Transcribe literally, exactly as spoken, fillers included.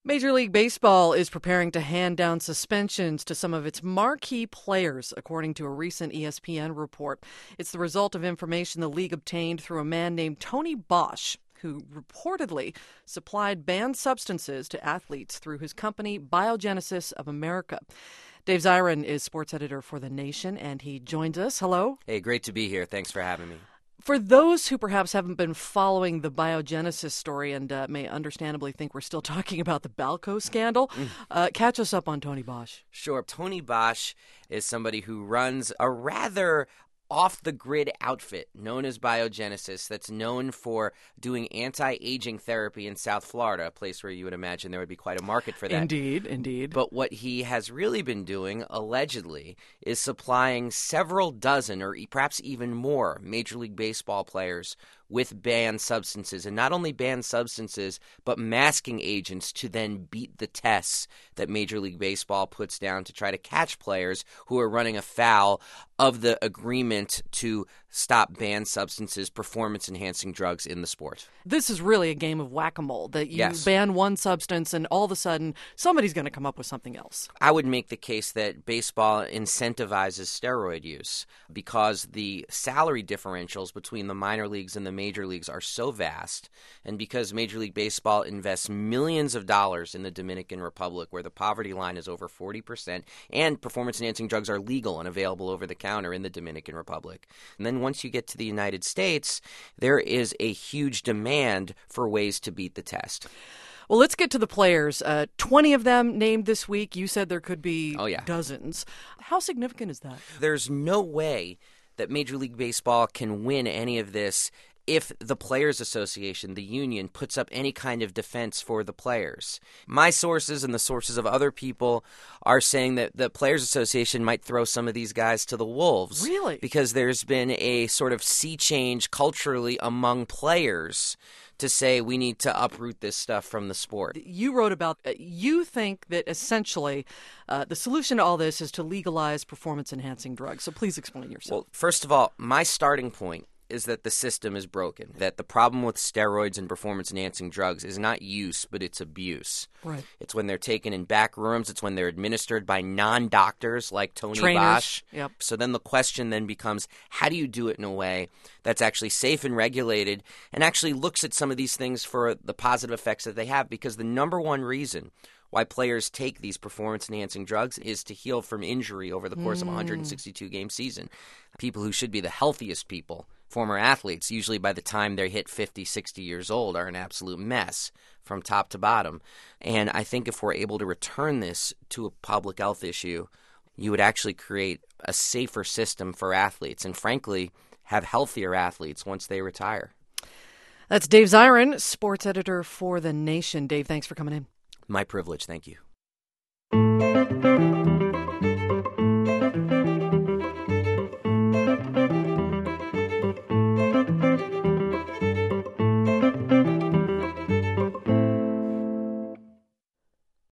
Major League Baseball is preparing to hand down suspensions to some of its marquee players, according to a recent E S P N report. It's the result of information the league obtained through a man named Tony Bosch, who reportedly supplied banned substances to athletes through his company Biogenesis of America. Dave Zirin is sports editor for The Nation, and he joins us. Hello. Hey, great to be here. Thanks for having me. For those who perhaps haven't been following the Biogenesis story and uh, may understandably think we're still talking about the Balco scandal, mm. uh, catch us up on Tony Bosch. Sure. Tony Bosch is somebody who runs a rather off-the-grid outfit known as Biogenesis that's known for doing anti-aging therapy in South Florida, a place where you would imagine there would be quite a market for that. Indeed, indeed. But what he has really been doing, allegedly, is supplying several dozen or perhaps even more Major League Baseball players with banned substances, and not only banned substances, but masking agents to then beat the tests that Major League Baseball puts down to try to catch players who are running afoul of the agreement to stop banned substances, performance-enhancing drugs in the sport. This is really a game of whack-a-mole, that you yes. ban one substance and all of a sudden somebody's going to come up with something else. I would make the case that baseball incentivizes steroid use because the salary differentials between the minor leagues and the major leagues are so vast, and because Major League Baseball invests millions of dollars in the Dominican Republic, where the poverty line is over forty percent, and performance-enhancing drugs are legal and available over the counter in the Dominican Republic. And then once you get to the United States, there is a huge demand for ways to beat the test. Well, let's get to the players. Uh, twenty of them named this week. You said there could be oh, yeah. dozens. How significant is that? There's no way that Major League Baseball can win any of this if the Players Association, the union, puts up any kind of defense for the players. My sources and the sources of other people are saying that the Players Association might throw some of these guys to the wolves. Really? Because there's been a sort of sea change culturally among players to say we need to uproot this stuff from the sport. You wrote about, uh, you think that essentially uh, the solution to all this is to legalize performance-enhancing drugs. So please explain yourself. Well, first of all, my starting point is that the system is broken, that the problem with steroids and performance-enhancing drugs is not use, but it's abuse. Right. It's when they're taken in back rooms. It's when they're administered by non-doctors like Tony Trainers. Bosch. Yep. So then the question then becomes, how do you do it in a way that's actually safe and regulated and actually looks at some of these things for the positive effects that they have? Because the number one reason why players take these performance-enhancing drugs is to heal from injury over the course mm. of a one hundred sixty-two game season. People who should be the healthiest people, former athletes, usually by the time they hit fifty, sixty years old, are an absolute mess from top to bottom. And I think if we're able to return this to a public health issue, you would actually create a safer system for athletes and, frankly, have healthier athletes once they retire. That's Dave Zirin, sports editor for The Nation. Dave, thanks for coming in. My privilege. Thank you.